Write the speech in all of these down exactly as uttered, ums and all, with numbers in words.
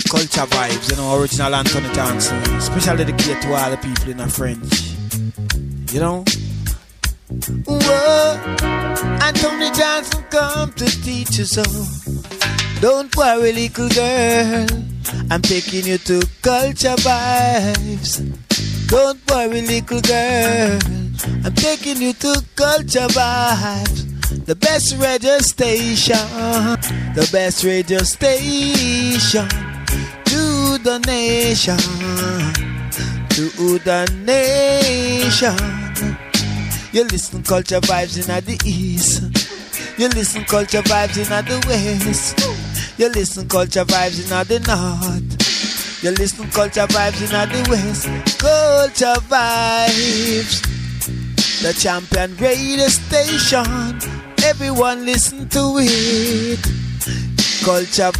Culture Vibes, you know, original Anthony Johnson. Especially dedicated to all the people in French. You know? Whoa, Anthony Johnson come to teach you so. Don't worry, little girl, I'm taking you to Culture Vibes. Don't worry, little girl, I'm taking you to Culture Vibes. The best radio station, the best radio station to the nation, to the nation. You listen Culture Vibes in the east, you listen Culture Vibes in the west, you listen Culture Vibes in the north, you listen Culture Vibes in the west. Culture Vibes, the champion radio station. Everyone listen to it. Culture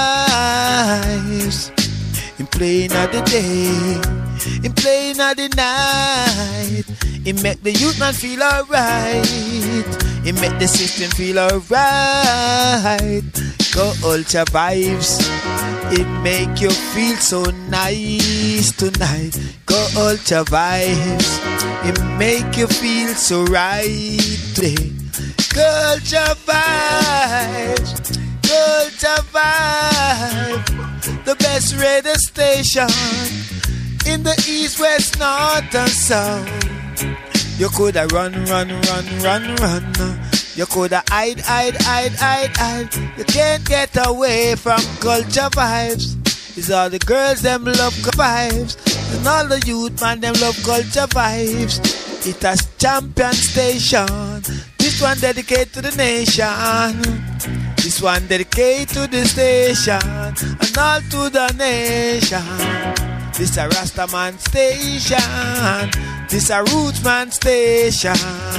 Vibes. In playing of the day, in playing of the night. It make the youth man feel alright. It make the system feel alright. Culture Vibes. It make you feel so nice tonight. Culture Vibes. It make you feel so right today. Culture Vibes, Culture Vibes, the best radio station in the east, west, north and south. You coulda run, run, run, run, run. You coulda hide, hide, hide, hide, hide. You can't get away from Culture Vibes. It's all the girls them love vibes, and all the youth man them love Culture Vibes. It has champion station. This one dedicated to the nation. This one dedicated to the station and all to the nation. This a Rastaman station. This a Rootsman station.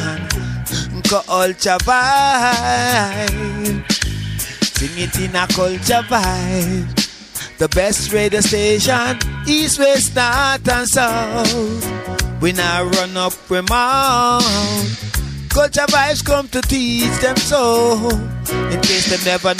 Culture Vibe. Sing it in a Culture Vibe. The best radio station, east, west, north and south. We now run up we mount. Culture Vibes come to teach them so, in case they never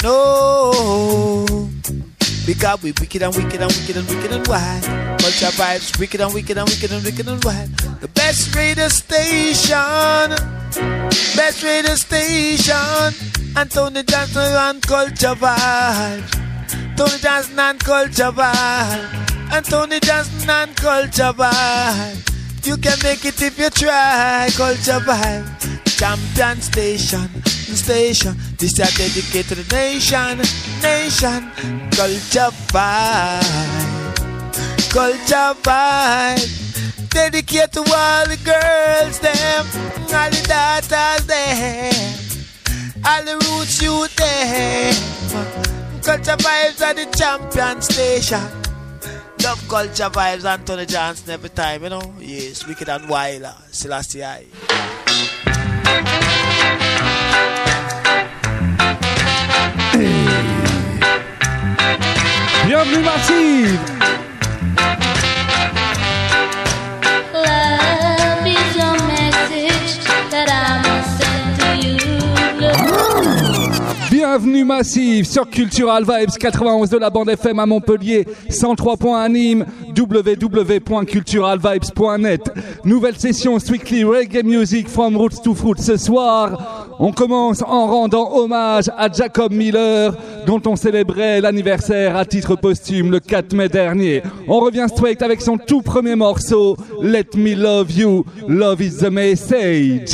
know. Because we wicked and wicked and wicked and wicked and wild. Culture Vibes wicked and wicked and wicked and wicked and wild. The best radio station, best radio station. Anthony Johnson and Culture Vibes. Tony Johnson and Culture Vibes. Anthony Johnson and Culture Vibes. You can make it if you try. Culture Vibe, champion station, station. This is dedicated to the nation, nation. Culture Vibe, Culture Vibe. Dedicated to all the girls, them, all the daughters, them, all the roots youth, them. Culture Vibes are the champion station. Love Culture Vibes, Anthony Johnson every time, you know. Yes, wicked and wild, Selassie I. Hey. Bienvenue Massive. Love is your message that I must send to you. Bienvenue Massive sur Cultural Vibes quatre-vingt-onze de la bande F M à Montpellier, cent trois point un Nîmes, w w w point cultural vibes point net. Nouvelle session Strictly Reggae Music from Roots to Fruits ce soir. On commence en rendant hommage à Jacob Miller, dont on célébrait l'anniversaire à titre posthume le quatre mai dernier. On revient straight avec son tout premier morceau, Let Me Love You, Love is the Message.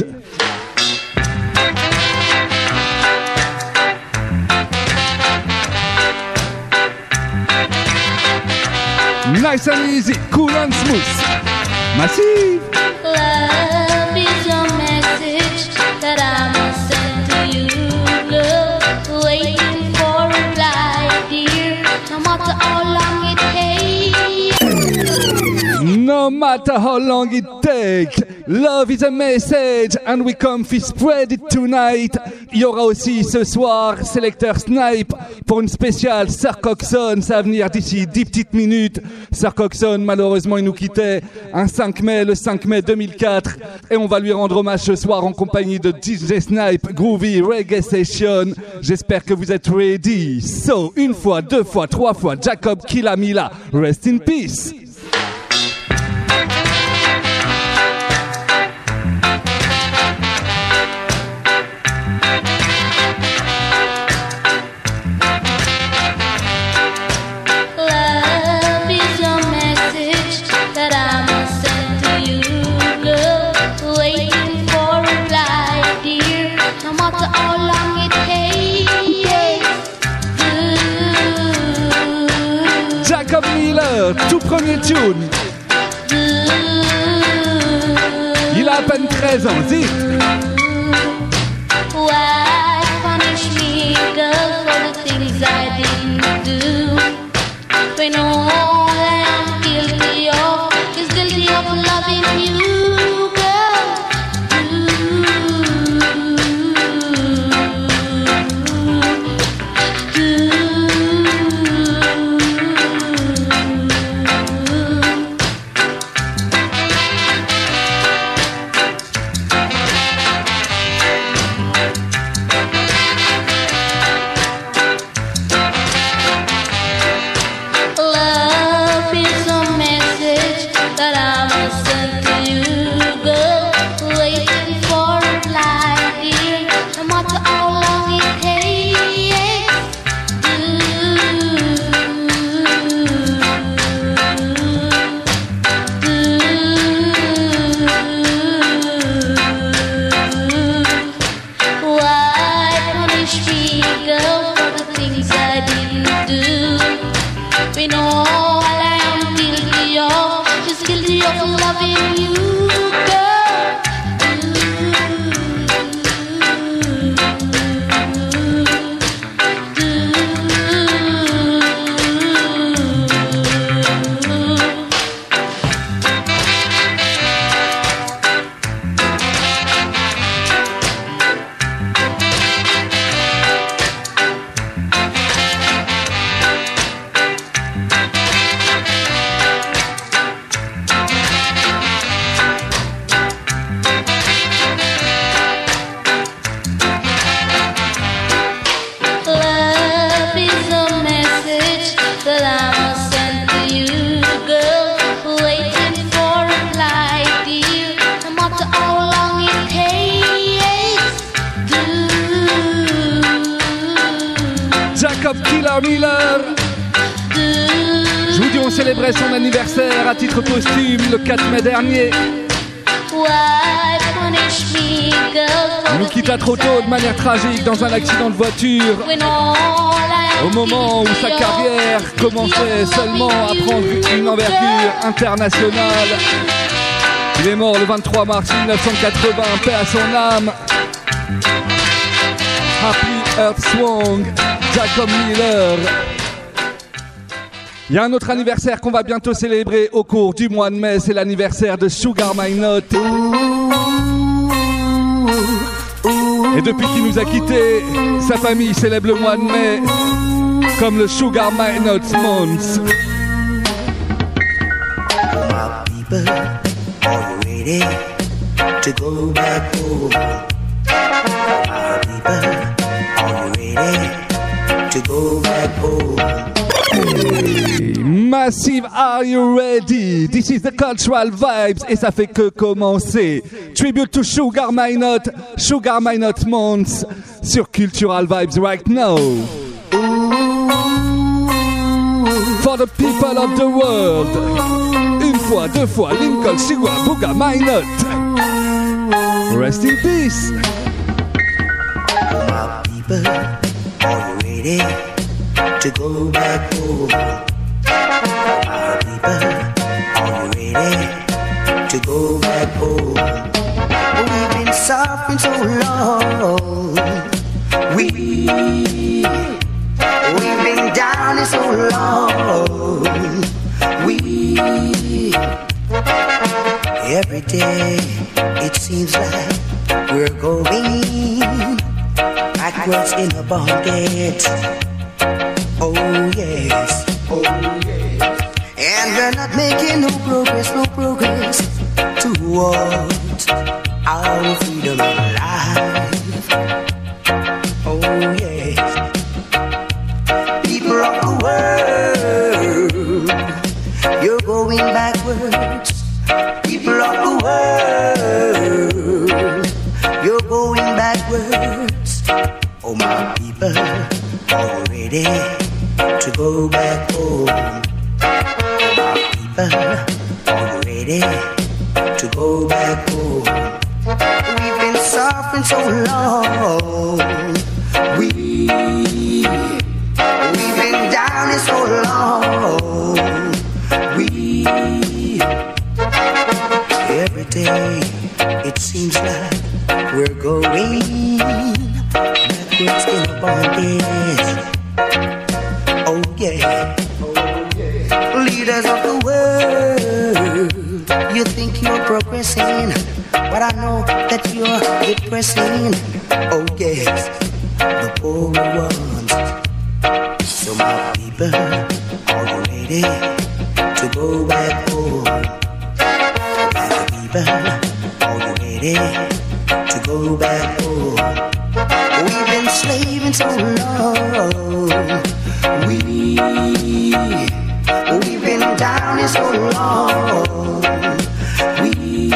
Nice and easy, cool and smooth. Massive. Love is your message that I must send to you, girl. Waiting for a reply, dear, no matter how long it takes. No No matter how long it takes, love is a message and we come to spread it tonight. Il y aura aussi ce soir Selecteur Snipe pour une spéciale Sir Coxon, ça va venir d'ici dix petites minutes. Sir Coxon, malheureusement, il nous quittait un cinq mai, le cinq mai deux mille quatre, et on va lui rendre hommage ce soir en compagnie de D J Snipe, Groovy Reggae Session. J'espère que vous êtes ready. So, une fois, deux fois, trois fois, Jacob Kilamila, rest in peace. Tout premier tune. Il a à peine treize ans, dis. Why punish me, girl, for the things I didn't do? When all I am guilty of is guilty of loving you, girl. Je vous dis, on célébrait son anniversaire à titre posthume le quatre mai dernier. Il nous quitta trop tôt de manière tragique dans un accident de voiture. Au moment où sa carrière commençait seulement à prendre une envergure internationale. Il est mort le vingt-trois mars mille neuf cent quatre-vingts, paix à son âme. Happy Earth Song, Jacob Miller. Il y a un autre anniversaire qu'on va bientôt célébrer au cours du mois de mai, c'est l'anniversaire de Sugar My Note. Et depuis qu'il nous a quittés, sa famille célèbre le mois de mai comme le Sugar My Note Month. My people, are you ready to go back home? My people, are you ready to go back home? Massive, are you ready? This is the cultural vibes et ça fait que commencer. Tribute to Sugar My Note, Sugar My Note Month sur Cultural Vibes right now. For the people of the world. Une fois, deux fois, Lincoln, Sugar, Booga, My Note. Rest in peace. My people, are you ready to go back home? My people, are you ready to go back home? We've been suffering so long. We, we've been down so long. We Every day it seems like we're going backwards in a bondage. Oh yes, oh yes. And we're not making no progress, no progress towards our freedom in life. Oh yes. People of the world, you're going backwards. People of the world, you're going backwards. Oh my people, are you ready to go back home? Oh my people, are you ready to go back home? We've been suffering so long. We, we've been down here so long. We, every day it seems like we're going backwards in a bondage. Oh yeah. Leaders of the world, you think you're progressing, but I know that you're depressing. Oh yes, the poor ones. So my people, are you ready to go back home? My people, are you ready to go back home? We've been slaving so long. We, we've been down here so long. We,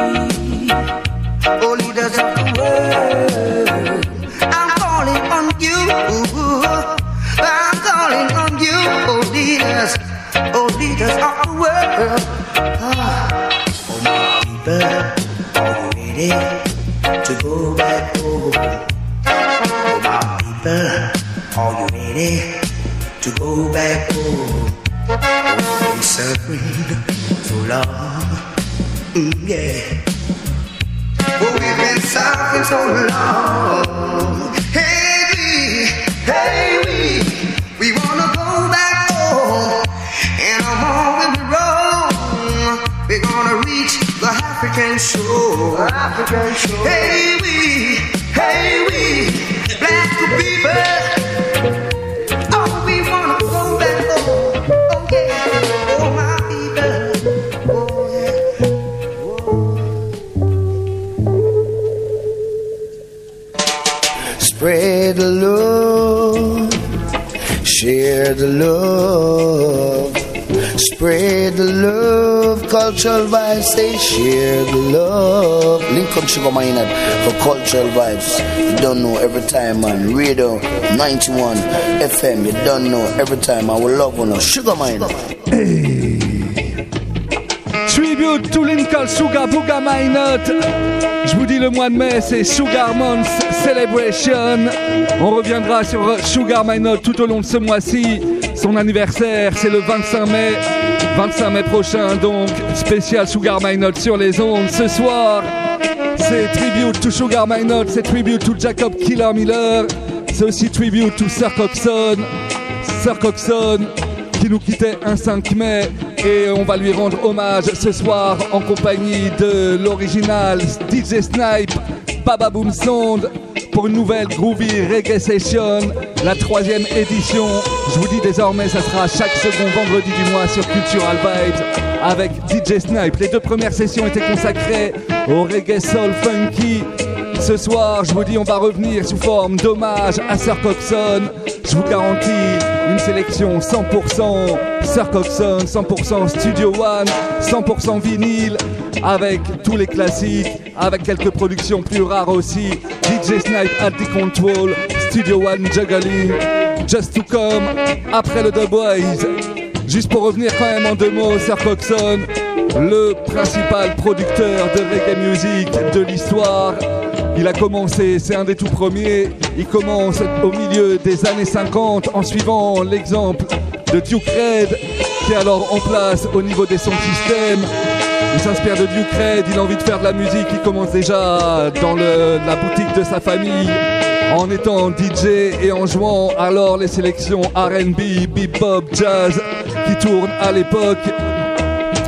oh leaders of the world, I'm calling on you. I'm calling on you, oh leaders, oh leaders of the world. Oh my people, are you ready to go back home? Oh my people, are you ready to go back home? We've been suffering so long, mm, yeah. Oh, we've been suffering so long. Hey we, hey we, we wanna go back home. And I'm on when we roll, we're gonna reach the African shore. African shore. Hey we, hey we, black people. Oh, we wanna go back home. Oh yeah, oh my people. Oh yeah. Whoa. Spread the love, share the love. Spread the love, cultural vibes, say share the love. Link up Sugar Minott for cultural vibes. You don't know every time, man. Radio ninety-one F M, you don't know every time. I will love on us. Sugar Minott. Hey. Tribute to Lincoln Sugar Booga Minott. Je vous dis, le mois de mai, c'est Sugar Month Celebration. On reviendra sur Sugar Minott tout au long de ce mois-ci. Son anniversaire, c'est le vingt-cinq mai. vingt-cinq mai prochain, donc, spécial Sugar Minott sur les ondes. Ce soir, c'est Tribute to Sugar Minott, c'est Tribute to Jacob Killer Miller. C'est aussi Tribute to Sir Coxsone. Sir Coxsone, qui nous quittait un cinq mai. Et on va lui rendre hommage ce soir en compagnie de l'original D J Snipe, Baba Boom Sound, pour une nouvelle Groovy Reggae Session, la troisième édition. Je vous dis désormais, ça sera chaque second vendredi du mois sur Cultural Vibes avec D J Snipe. Les deux premières sessions étaient consacrées au reggae soul funky. Ce soir, je vous dis, on va revenir sous forme d'hommage à Sir Coxsone. Je vous garantis une sélection cent pour cent Sir Coxsone, cent pour cent Studio One, cent pour cent vinyle, avec tous les classiques, avec quelques productions plus rares aussi. D J Snipe at the control, Studio One juggling, just to come, après le Dubwise. Juste pour revenir quand même en deux mots, Sir Coxsone, le principal producteur de reggae music de l'histoire. Il a commencé, c'est un des tout premiers, il commence au milieu des années cinquante en suivant l'exemple de Duke Red, qui est alors en place au niveau des sound systems. Il s'inspire de Duke Red, il a envie de faire de la musique, il commence déjà dans le, la boutique de sa famille en étant D J et en jouant alors les sélections R and B, bebop, jazz qui tournent à l'époque.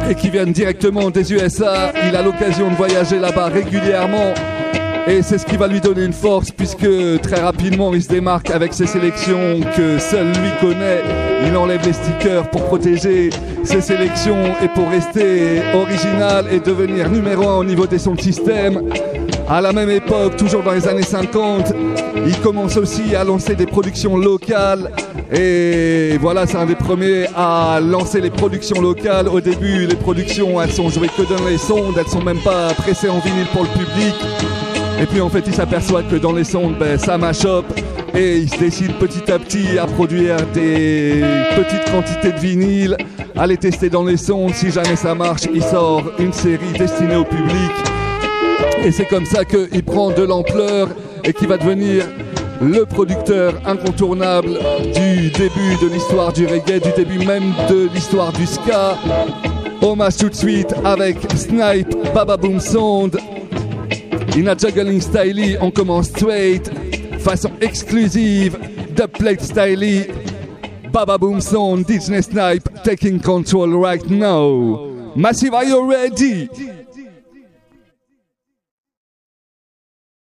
et qui viennent directement des U S A. Il a l'occasion de voyager là-bas régulièrement et c'est ce qui va lui donner une force puisque très rapidement il se démarque avec ses sélections que seul lui connaît. Il enlève les stickers pour protéger ses sélections et pour rester original et devenir numéro un au niveau des sons de système. À la même époque, toujours dans les années cinquante, il commence aussi à lancer des productions locales. Et voilà, c'est un des premiers à lancer les productions locales. Au début, les productions, elles sont jouées que dans les sondes, elles sont même pas pressées en vinyle pour le public. Et puis en fait, il s'aperçoit que dans les sondes, ben, ça mash up. Et il se décide petit à petit à produire des petites quantités de vinyle, à les tester dans les sondes. Si jamais ça marche, il sort une série destinée au public. Et c'est comme ça qu'il prend de l'ampleur et qu'il va devenir le producteur incontournable du début de l'histoire du reggae, du début même de l'histoire du ska. Hommage tout de suite avec Snipe, Baba Boom Sound. In a juggling style, on commence straight, façon exclusive, de plate style. Baba Boom Sound, D J Snipe, taking control right now. Massive, are you ready?